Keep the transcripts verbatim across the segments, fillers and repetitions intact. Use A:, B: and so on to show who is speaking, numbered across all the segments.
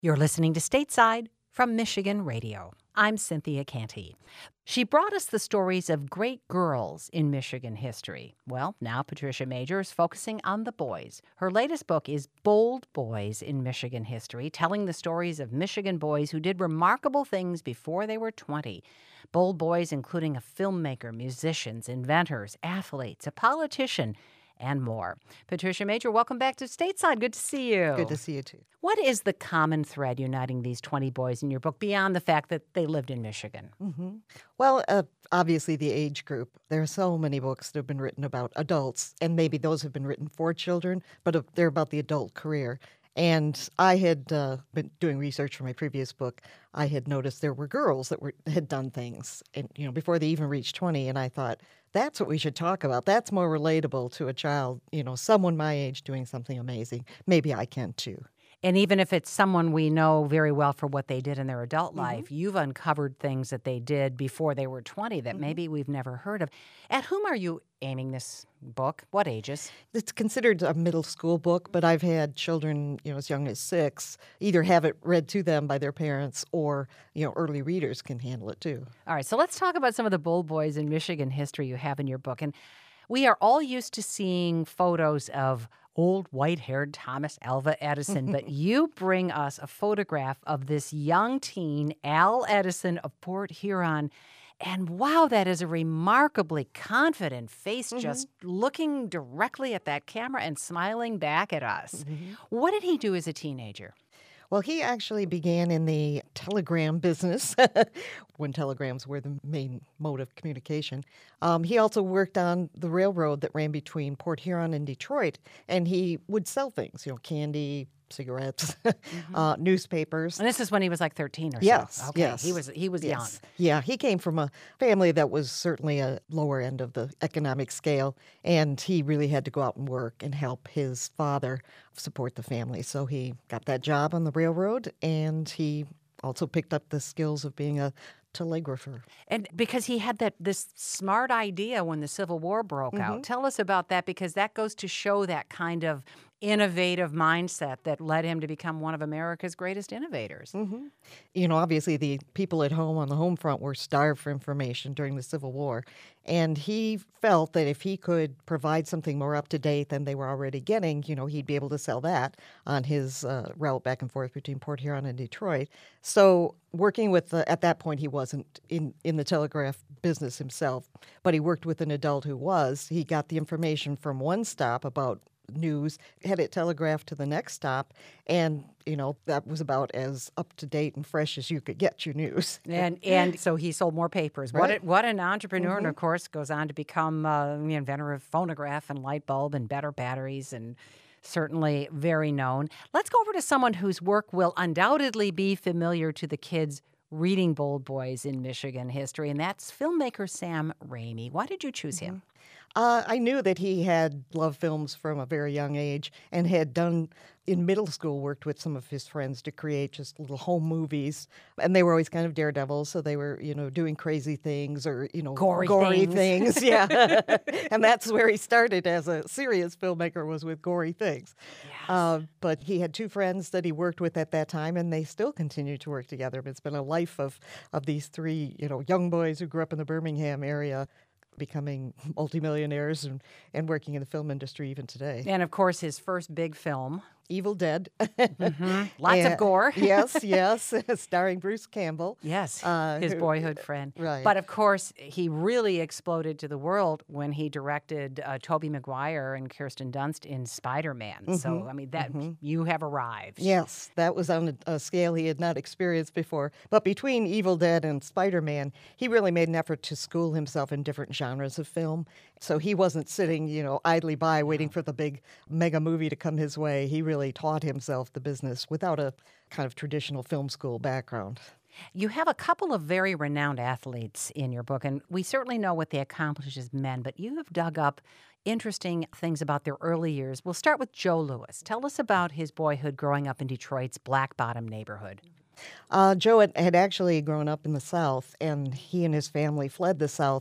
A: You're listening to Stateside from Michigan Radio. I'm Cynthia Canty. She brought us the stories of great girls in Michigan history. Well, now Patricia Major is focusing on the boys. Her latest book is Bold Boys in Michigan History, telling the stories of Michigan boys who did remarkable things before they were twenty. Bold boys including a filmmaker, musicians, inventors, athletes, a politician, and more. Patricia Major, welcome back to Stateside. Good to see you.
B: Good to see you, too.
A: What is the common thread uniting these twenty boys in your book beyond the fact that they lived in Michigan?
B: Mm-hmm. Well, uh, obviously the age group. There are so many books that have been written about adults, and maybe those have been written for children, but they're about the adult career. And I had uh, been doing research for my previous book. I had noticed there were girls that were had done things, and you know, before they even reached twenty. And I thought, that's what we should talk about. That's more relatable to a child, you know, someone my age doing something amazing. Maybe I can too.
A: And even if it's someone we know very well for what they did in their adult
B: Mm-hmm.
A: life, you've uncovered things that they did before they were twenty that
B: Mm-hmm.
A: maybe we've never heard of. At whom are you aiming this book? What ages?
B: It's considered a middle school book, but I've had children, you know, as young as six, either have it read to them by their parents or, you know, early readers can handle it too.
A: All right, so let's talk about some of the bold boys in Michigan history you have in your book. And we are all used to seeing photos of old white-haired Thomas Alva Edison, but you bring us a photograph of this young teen, Al Edison of Port Huron. And wow, that is a remarkably confident face, mm-hmm. just looking directly at that camera and smiling back at us. Mm-hmm. What did he do as a teenager?
B: Well, he actually began in the telegram business when telegrams were the main mode of communication. Um, he also worked on the railroad that ran between Port Huron and Detroit, and he would sell things, you know, candy, cigarettes, mm-hmm. uh, newspapers.
A: And this is when he was like thirteen or
B: yes,
A: so. Okay.
B: Yes,
A: He was he was
B: yes.
A: young.
B: Yeah, he came from a family that was certainly a lower end of the economic scale, and he really had to go out and work and help his father support the family. So he got that job on the railroad, and he also picked up the skills of being a telegrapher.
A: And because he had that this smart idea when the Civil War broke
B: Mm-hmm.
A: out. Tell us about that, because that goes to show that kind of innovative mindset that led him to become one of America's greatest innovators.
B: Mm-hmm. You know, obviously the people at home on the home front were starved for information during the Civil War, and he felt that if he could provide something more up-to-date than they were already getting, you know, he'd be able to sell that on his uh, route back and forth between Port Huron and Detroit. So working with, the, at that point he wasn't in, in the telegraph business himself, but he worked with an adult who was. He got the information from one stop about news, had it telegraphed to the next stop, and you know that was about as up to date and fresh as you could get your news.
A: And and so he sold more papers.
B: Right.
A: What a, what an entrepreneur,
B: Mm-hmm.
A: and of course goes on to become uh, the inventor of phonograph and light bulb and better batteries, and certainly very known. Let's go over to someone whose work will undoubtedly be familiar to the kids reading Bold Boys in Michigan history, and that's filmmaker Sam Raimi. Why did you choose him?
B: Uh, I knew that he had loved films from a very young age and had done, in middle school, worked with some of his friends to create just little home movies. And they were always kind of daredevils, so they were, you know, doing crazy things or, you know,
A: Gory
B: things.
A: things.
B: Yeah. And that's where he started as a serious filmmaker, was with gory things.
A: Yes.
B: Uh, but he had two friends that he worked with at that time, and they still continue to work together. It's been a life of, of these three, you know, young boys who grew up in the Birmingham area, becoming multimillionaires and, and working in the film industry even today.
A: And of course, his first big film,
B: Evil Dead.
A: mm-hmm. Lots
B: and,
A: of gore.
B: yes, yes, starring Bruce Campbell.
A: Yes,
B: uh,
A: his
B: who,
A: boyhood friend.
B: Right.
A: But of course, he really exploded to the world when he directed uh, Tobey Maguire and Kirsten Dunst in Spider-Man.
B: Mm-hmm.
A: So, I mean, that
B: mm-hmm.
A: you have arrived.
B: Yes, that was on a, a scale he had not experienced before. But between Evil Dead and Spider-Man, he really made an effort to school himself in different genres of film. So he wasn't sitting, you know, idly by waiting for the big mega movie to come his way. He really taught himself the business without a kind of traditional film school background.
A: You have a couple of very renowned athletes in your book, and we certainly know what they accomplished as men, but you have dug up interesting things about their early years. We'll start with Joe Louis. Tell us about his boyhood growing up in Detroit's Black Bottom neighborhood.
B: Uh, Joe had, had actually grown up in the South, and he and his family fled the South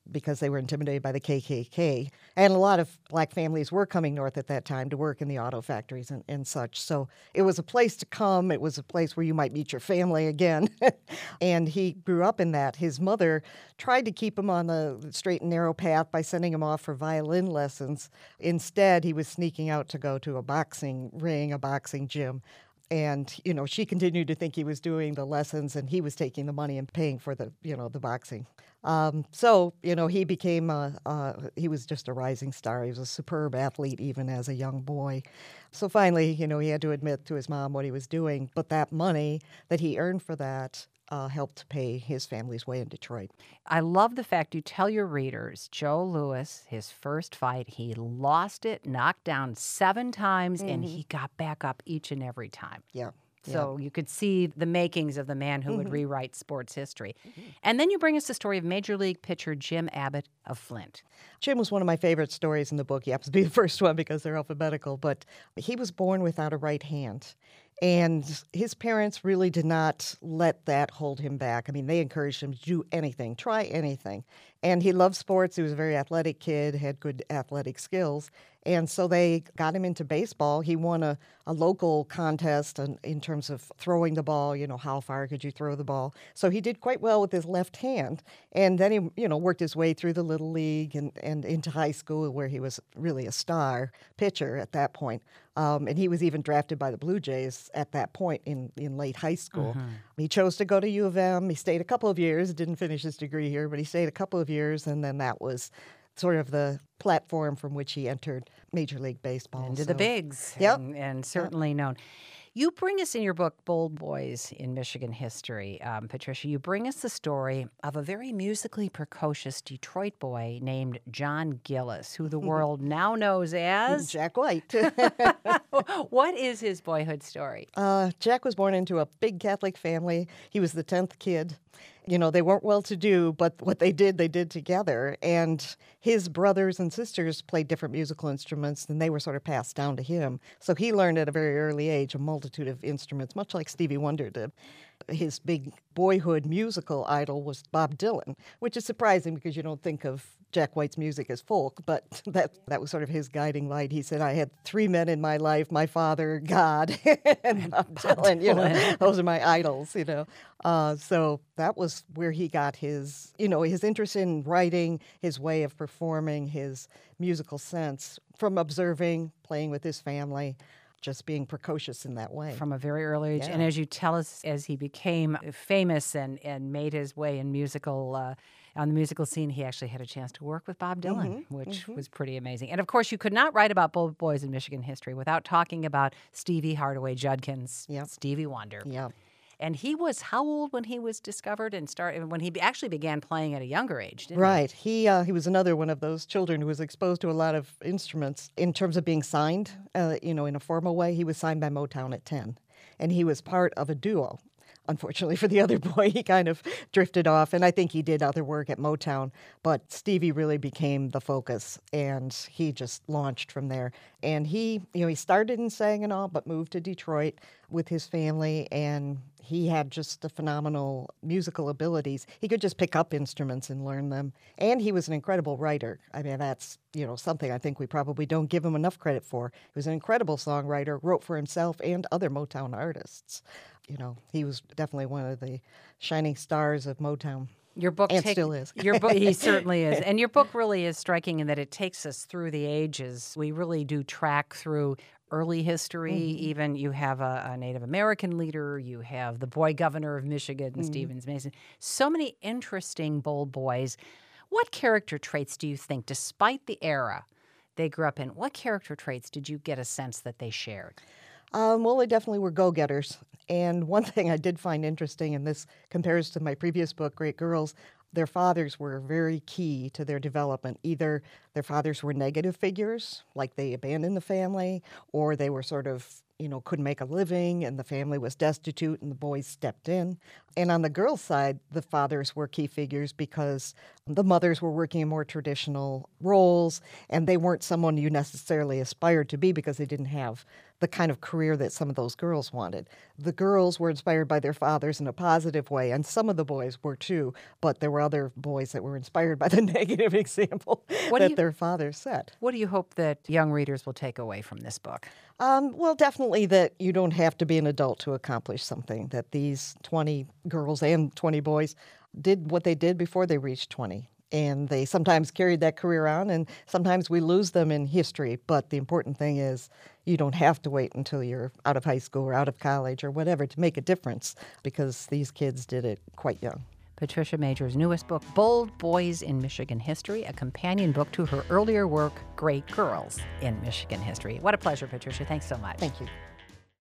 B: because they were intimidated by the K K K. And a lot of black families were coming north at that time to work in the auto factories and, and such. So it was a place to come. It was a place where you might meet your family again. And he grew up in that. His mother tried to keep him on the straight and narrow path by sending him off for violin lessons. Instead, he was sneaking out to go to a boxing ring, a boxing gym. And, you know, she continued to think he was doing the lessons and he was taking the money and paying for the, you know, the boxing. Um, so, you know, he became, a, uh, he was just a rising star. He was a superb athlete even as a young boy. So finally, you know, he had to admit to his mom what he was doing. But that money that he earned for that Uh, helped pay his family's way in Detroit.
A: I love the fact you tell your readers, Joe Louis, his first fight, he lost it, knocked down seven times, mm-hmm. and he got back up each and every time.
B: Yeah.
A: So
B: yeah.
A: you could see the makings of the man who mm-hmm. would rewrite sports history.
B: Mm-hmm.
A: And then you bring us the story of Major League pitcher Jim Abbott of Flint.
B: Jim was one of my favorite stories in the book. He happens to be the first one because they're alphabetical, but he was born without a right hand. And his parents really did not let that hold him back. I mean, they encouraged him to do anything, try anything. And he loved sports. He was a very athletic kid, had good athletic skills. And so they got him into baseball. He won a, a local contest in, in terms of throwing the ball, you know, how far could you throw the ball. So he did quite well with his left hand. And then he, you know, worked his way through the Little League and, and into high school where he was really a star pitcher at that point. Um, and he was even drafted by the Blue Jays at that point in, in late high school. Mm-hmm. He chose to go to U of M. He stayed a couple of years, didn't finish his degree here, but he stayed a couple of years, and then that was sort of the platform from which he entered Major League Baseball.
A: Into
B: so.
A: the bigs,
B: yep.
A: and, and certainly yep. known. You bring us in your book, Bold Boys in Michigan History, um, Patricia, you bring us the story of a very musically precocious Detroit boy named John Gillis, who the world now knows as...
B: Jack White.
A: What is his boyhood story?
B: Uh, Jack was born into a big Catholic family. He was the tenth kid. You know, they weren't well-to-do, but what they did, they did together. And his brothers and sisters played different musical instruments, and they were sort of passed down to him. So he learned at a very early age a multitude of instruments, much like Stevie Wonder did. His big boyhood musical idol was Bob Dylan, which is surprising because you don't think of Jack White's music as folk, but that that was sort of his guiding light. He said, I had three men in my life, my father, God, and Bob Dylan, you know, those are my idols, you know. Uh, so that was where he got his, you know, his interest in writing, his way of performing, his musical sense from observing, playing with his family, just being precocious in that way.
A: From a very early age.
B: Yeah.
A: And as you tell us, as he became famous and, and made his way in musical, uh, on the musical scene, he actually had a chance to work with Bob Dylan, mm-hmm, which mm-hmm. was pretty amazing. And of course, you could not write about Bold Boys in Michigan history without talking about Stevie Hardaway Judkins,
B: yep.
A: Stevie Wonder.
B: Yeah.
A: And he was how old when he was discovered and started when he actually began playing at a younger age, didn't
B: right.
A: he?
B: He uh, he was another one of those children who was exposed to a lot of instruments in terms of being signed, uh, you know, in a formal way. He was signed by Motown at ten, and he was part of a duo. Unfortunately for the other boy, he kind of drifted off, and I think he did other work at Motown, but Stevie really became the focus, and he just launched from there. And he, you know, he started in Saginaw, but moved to Detroit with his family, and he had just the phenomenal musical abilities. He could just pick up instruments and learn them, and he was an incredible writer. I mean, that's, you know, something I think we probably don't give him enough credit for. He was an incredible songwriter, wrote for himself and other Motown artists. You know, he was definitely one of the shining stars of Motown.
A: Your book
B: and
A: take,
B: still is.
A: Your book, he certainly is. And your book really is striking in that it takes us through the ages. We really do track through early history. Mm-hmm. Even you have a, a Native American leader. You have the boy governor of Michigan, mm-hmm. Stevens Mason. So many interesting bold boys. What character traits do you think, despite the era they grew up in, what character traits did you get a sense that they shared?
B: Um, well, they definitely were go-getters. And one thing I did find interesting, and this compares to my previous book, Great Girls, their fathers were very key to their development. Either their fathers were negative figures, like they abandoned the family, or they were sort of, you know, couldn't make a living and the family was destitute and the boys stepped in. And on the girls' side, the fathers were key figures because the mothers were working in more traditional roles and they weren't someone you necessarily aspired to be because they didn't have the kind of career that some of those girls wanted. The girls were inspired by their fathers in a positive way, and some of the boys were too, but there were other boys that were inspired by the negative example
A: What do
B: that
A: you-
B: their fathers set.
A: What do you hope that young readers will take away from this book?
B: Um, well, definitely that you don't have to be an adult to accomplish something, that these twenty girls and twenty boys did what they did before they reached twenty. And they sometimes carried that career on, and sometimes we lose them in history. But the important thing is you don't have to wait until you're out of high school or out of college or whatever to make a difference, because these kids did it quite young.
A: Patricia Major's newest book, Bold Boys in Michigan History, a companion book to her earlier work, Great Girls in Michigan History. What a pleasure, Patricia. Thanks so much.
B: Thank you.